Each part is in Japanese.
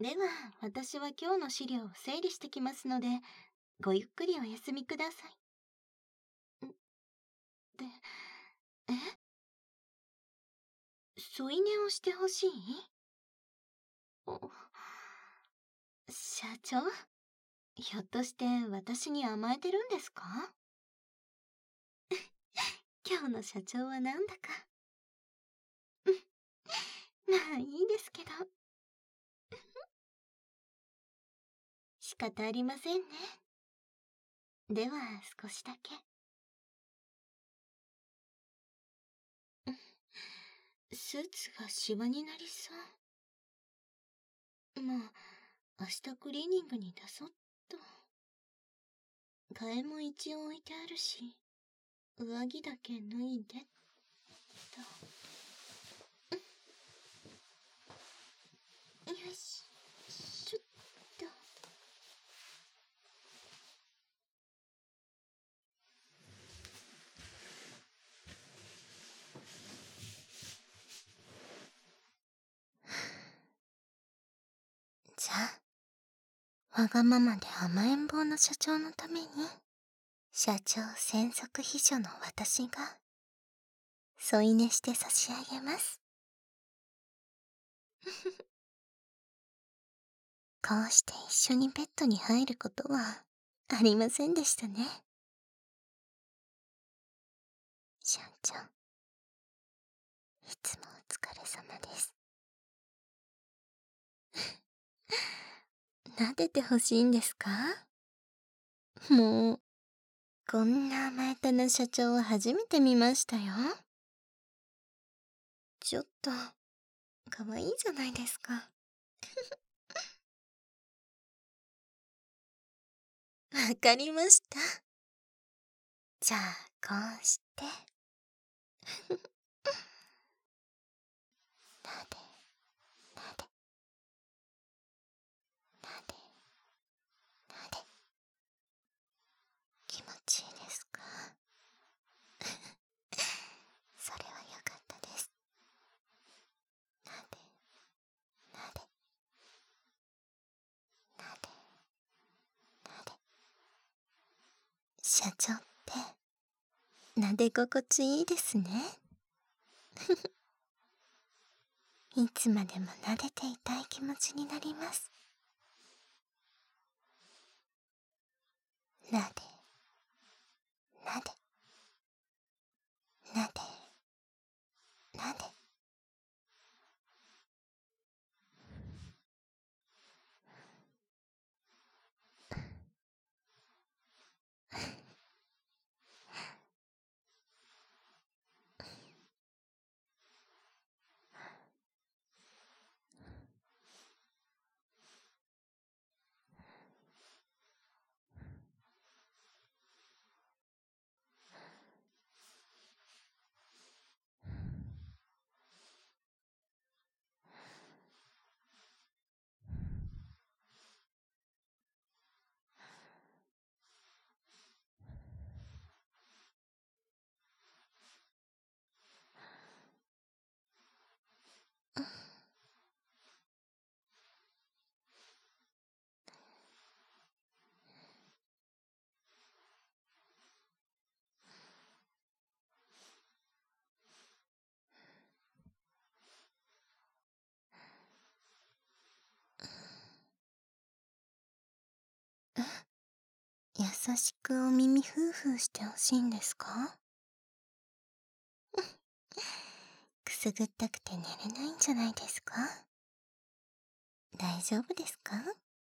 では、私は今日の資料を整理してきますので、ごゆっくりお休みください。で、え添い寝をしてほしい？お社長、ひょっとして私に甘えてるんですか？今日の社長はなんだか。まあいいですけど。仕方ありませんね。では、少しだけ。スーツがシワになりそう。まあ、明日クリーニングに出そうっと。替えも一応置いてあるし、上着だけ脱いでっと。よし、ちょっと。じゃあ、わがままで甘えん坊の社長のために、社長専属秘書の私が、添い寝して差し上げます。こうして一緒にベッドに入ることはありませんでしたね。社長、いつもお疲れ様です。撫でてほしいんですか？もう、こんな甘えたな社長は初めて見ましたよ。ちょっと、かわいいじゃないですか。わかりました。じゃあ、こうして。なで、なで、なで、なで。気持ちいいですか？それはよかったです。なで、なで、なで、なで。社長って、撫で心地いいですね。いつまでも撫でていたい気持ちになります。なで、なで、なで、なで。優しくお耳ふーふーしてほしいんですか？くすぐったくて寝れないんじゃないですか？大丈夫ですか？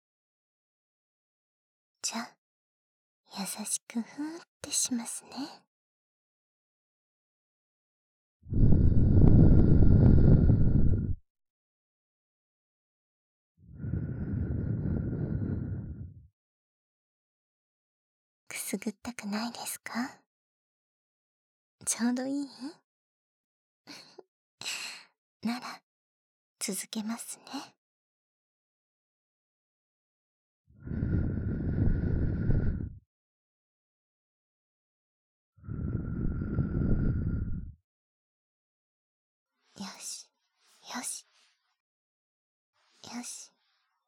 じゃあ、優しくふーってしますね。くすぐったくないですか？ちょうどいい？なら、続けますね。よし、よし、よし、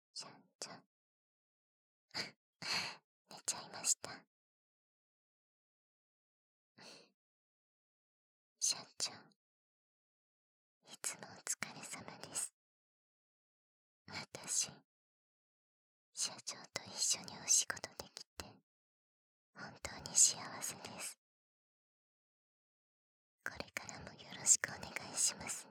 寝ちゃいました。社長、いつもお疲れ様です。私、社長と一緒にお仕事できて、本当に幸せです。これからもよろしくお願いしますね。